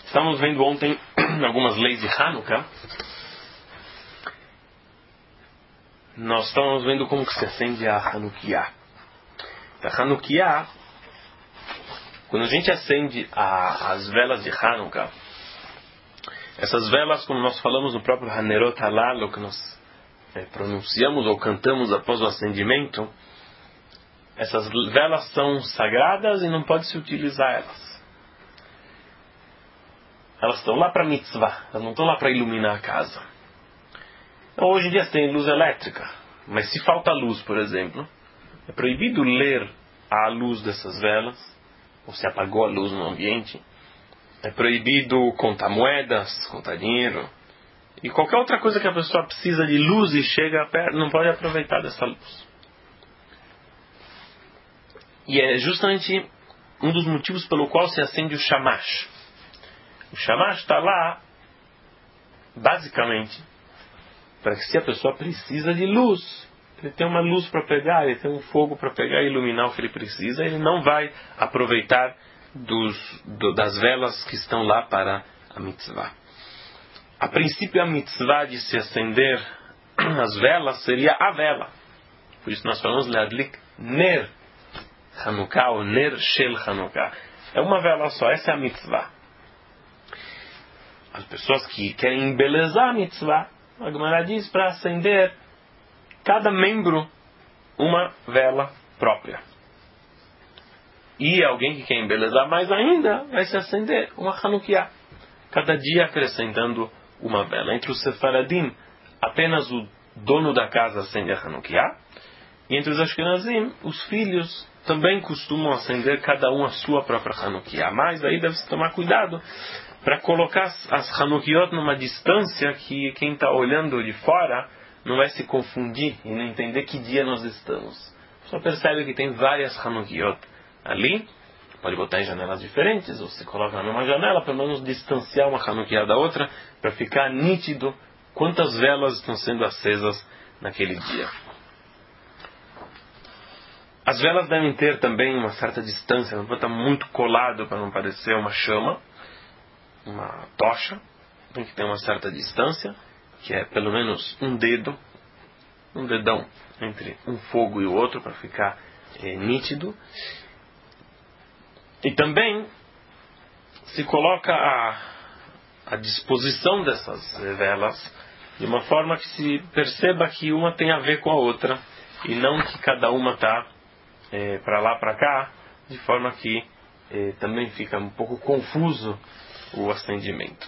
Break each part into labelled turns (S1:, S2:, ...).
S1: Estamos vendo ontem algumas leis de Hanukkah. Nós estamos vendo como que se acende a Hanukkah. A Hanukkah, quando a gente acende as velas de Hanukkah, essas velas, como nós falamos no próprio Hanerot Halal, que nós pronunciamos ou cantamos após o acendimento, essas velas são sagradas e não pode se utilizar elas. Elas estão lá para mitzvah, elas não estão lá para iluminar a casa. Então, hoje em dia tem luz elétrica, mas se falta luz, por exemplo, é proibido ler à luz dessas velas, ou se apagou a luz no ambiente. É proibido contar moedas, contar dinheiro, e qualquer outra coisa que a pessoa precisa de luz e chega perto, não pode aproveitar dessa luz. E é justamente um dos motivos pelo qual se acende o shamash. O shamash está lá, basicamente, para que se a pessoa precisa de luz, ele tem uma luz para pegar, ele tem um fogo para pegar e iluminar o que ele precisa, ele não vai aproveitar das velas que estão lá para a mitzvah. A princípio, a mitzvah de se acender as velas seria a vela. Por isso nós falamos Leadlik Ner Hanukkah ou Ner Shel Hanukkah. É uma vela só, essa é a mitzvah. As pessoas que querem embelezar a mitzvah, a Gemara diz para acender cada membro uma vela própria. E alguém que quer embelezar mais ainda vai se acender uma Hanukkah. Cada dia acrescentando uma vela. Entre os Sefaradim, apenas o dono da casa acende a Hanukkah. E entre os Ashkenazim, os filhos também costumam acender cada um a sua própria Hanukkah. Mas aí deve-se tomar cuidado para colocar as Hanukkot numa distância que quem está olhando de fora não vai se confundir e não entender que dia nós estamos. Só percebe que tem várias Hanukkot ali, pode botar em janelas diferentes, ou se coloca numa janela, pelo menos distanciar uma Hanukkah da outra, para ficar nítido quantas velas estão sendo acesas naquele dia. As velas devem ter também uma certa distância, não pode estar muito colado para não parecer uma chama, uma tocha, tem que ter uma certa distância, que é pelo menos um dedão entre um fogo e o outro para ficar nítido. E também se coloca a disposição dessas velas de uma forma que se perceba que uma tem a ver com a outra e não que cada uma está para lá, para cá, de forma que também fica um pouco confuso o acendimento.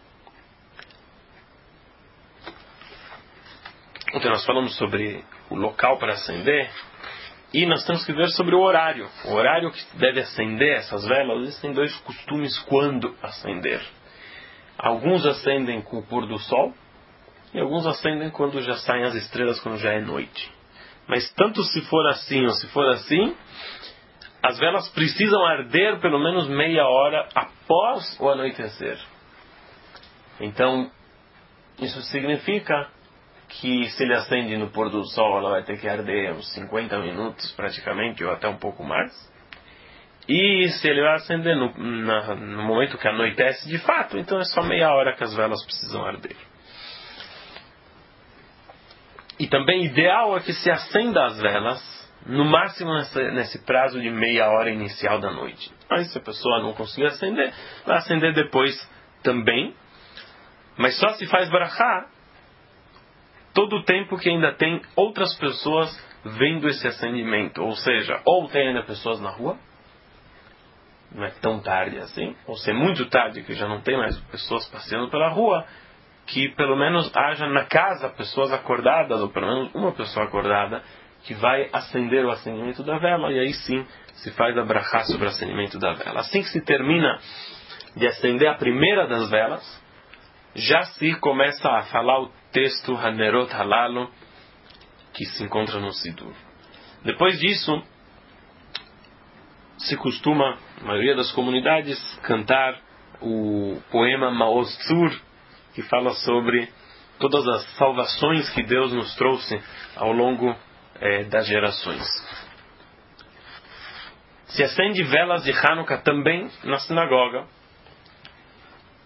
S1: Ontem nós falamos sobre o local para acender e nós temos que ver sobre o horário. O horário que deve acender essas velas, existem dois costumes quando acender. Alguns acendem com o pôr do sol e alguns acendem quando já saem as estrelas, quando já é noite. Mas tanto se for assim ou se for assim, as velas precisam arder pelo menos meia hora após o anoitecer. Então, isso significa que se ele acende no pôr do sol, ela vai ter que arder uns 50 minutos praticamente, ou até um pouco mais. E se ele vai acender no momento que anoitece de fato, então é só meia hora que as velas precisam arder. E também ideal é que se acenda as velas no máximo nesse prazo de meia hora inicial da noite. Mas se a pessoa não conseguir acender, vai acender depois também. Mas só se faz brachá todo o tempo que ainda tem outras pessoas vendo esse acendimento. Ou seja, ou tem ainda pessoas na rua, não é tão tarde assim, ou se é muito tarde que já não tem mais pessoas passeando pela rua, que pelo menos haja na casa pessoas acordadas, ou pelo menos uma pessoa acordada, que vai acender o acendimento da vela, e aí sim se faz a brachá sobre o acendimento da vela. Assim que se termina de acender a primeira das velas, já se começa a falar o texto Hanerot Halal, que se encontra no Sidur. Depois disso, se costuma, na maioria das comunidades, cantar o poema Maoz Tzur, que fala sobre todas as salvações que Deus nos trouxe ao longo das gerações. Se acende velas de Hanukkah também na sinagoga.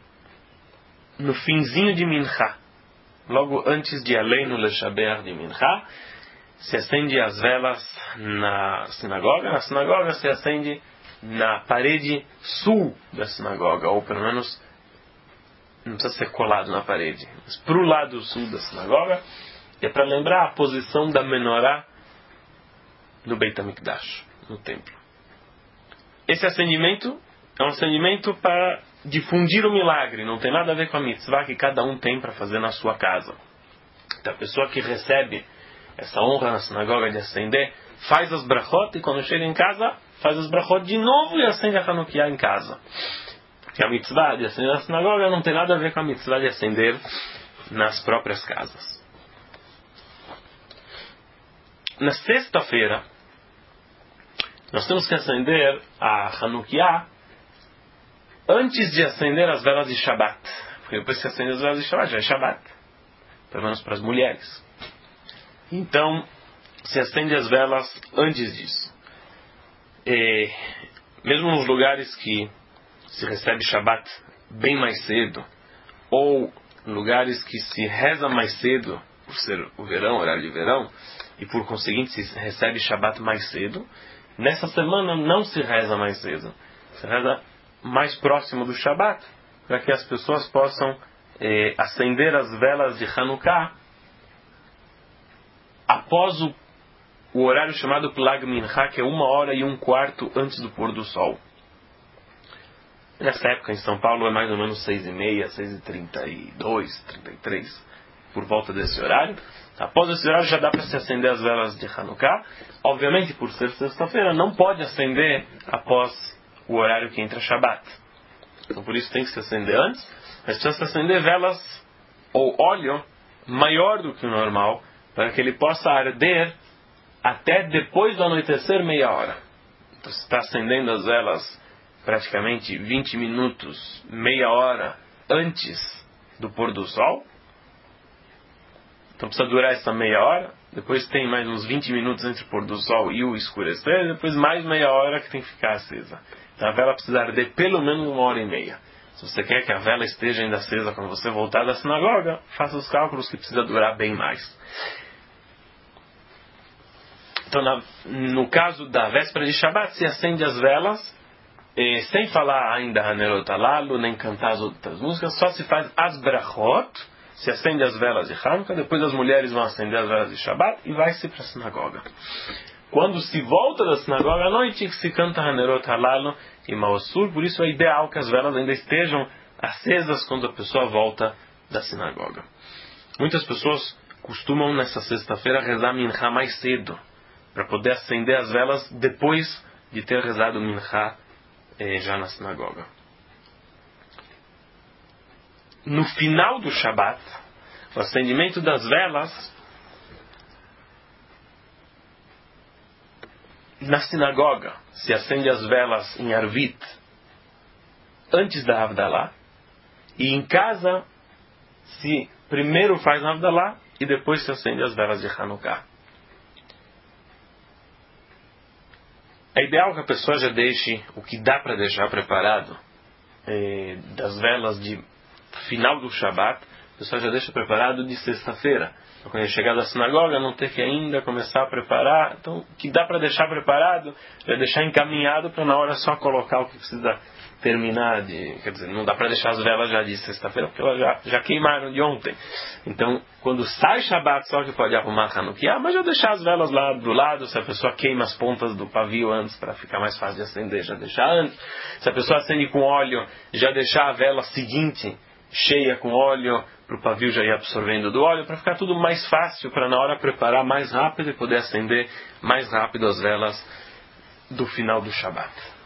S1: no finzinho de Mincha, logo antes de Aleinu Leshaber de Mincha, se acende as velas na sinagoga. Na sinagoga se acende na parede sul da sinagoga, ou pelo menos não precisa ser colado na parede, mas para o lado sul da sinagoga, é para lembrar a posição da menorá no Beit HaMikdash, no templo. Esse acendimento é um acendimento para difundir o milagre, não tem nada a ver com a mitzvah que cada um tem para fazer na sua casa. Então a pessoa que recebe essa honra na sinagoga de acender, faz as brachot e quando chega em casa, faz as brachot de novo e acende a Hanukkah em casa. Porque a mitzvah de acender na sinagoga não tem nada a ver com a mitzvah de acender nas próprias casas. Na sexta-feira, nós temos que acender a Hanukkah antes de acender as velas de Shabbat. Porque depois que acende as velas de Shabbat, já é Shabbat. Pelo menos para as mulheres. Então, se acende as velas antes disso. Mesmo nos lugares que se recebe Shabbat bem mais cedo, ou lugares que se reza mais cedo, por ser o verão, horário de verão, e por conseguinte se recebe Shabbat mais cedo, nessa semana não se reza mais cedo. Se reza mais próximo do Shabbat, para que as pessoas possam acender as velas de Hanukkah após o horário chamado Plag Mincha, que é 1h15 antes do pôr do sol. Nessa época em São Paulo é mais ou menos 6h30, 6h32, 33, por volta desse horário. Após esse horário já dá para se acender as velas de Hanukkah. Obviamente, por ser sexta-feira, não pode acender após o horário que entra Shabbat. Então por isso tem que se acender antes, mas precisa se acender velas ou óleo maior do que o normal, para que ele possa arder até depois do anoitecer meia hora. Então se está acendendo as velas praticamente 20 minutos, meia hora antes do pôr do sol, então precisa durar essa meia hora, depois tem mais uns 20 minutos entre o pôr do sol e o escurecer, depois mais meia hora que tem que ficar acesa. Então a vela precisa arder pelo menos 1h30. Se você quer que a vela esteja ainda acesa quando você voltar da sinagoga, faça os cálculos que precisa durar bem mais. Então no caso da véspera de Shabbat, se acende as velas, sem falar ainda Hanerot Halalu, nem cantar as outras músicas, só se faz as brachot, se acende as velas de Hanukkah, depois as mulheres vão acender as velas de Shabbat e vai-se para a sinagoga. Quando se volta da sinagoga à noite, que se canta Hanerot Halalu e Maosur, por isso é ideal que as velas ainda estejam acesas quando a pessoa volta da sinagoga. Muitas pessoas costumam nessa sexta-feira rezar Mincha mais cedo, para poder acender as velas depois de ter rezado Mincha já na sinagoga. No final do Shabbat, o acendimento das velas na sinagoga se acende as velas em Arvit antes da Havdalah, e em casa se primeiro faz a Havdalah e depois se acende as velas de Hanukkah. É ideal que a pessoa já deixe o que dá para deixar preparado das velas de final do Shabbat, a pessoa já deixa preparado de sexta-feira. Então, quando ele chegar da sinagoga, não ter que ainda começar a preparar. Então, o que dá para deixar preparado, já deixar encaminhado para na hora só colocar o que precisa terminar quer dizer, não dá para deixar as velas já de sexta-feira, porque elas já queimaram de ontem. Então, quando sai Shabbat, só que pode arrumar Hanukkah, mas já deixar as velas lá do lado, se a pessoa queima as pontas do pavio antes para ficar mais fácil de acender, já deixar antes. Se a pessoa acende com óleo, já deixar a vela seguinte cheia com óleo, para o pavio já ir absorvendo do óleo, para ficar tudo mais fácil, para na hora preparar mais rápido e poder acender mais rápido as velas do final do Shabbat.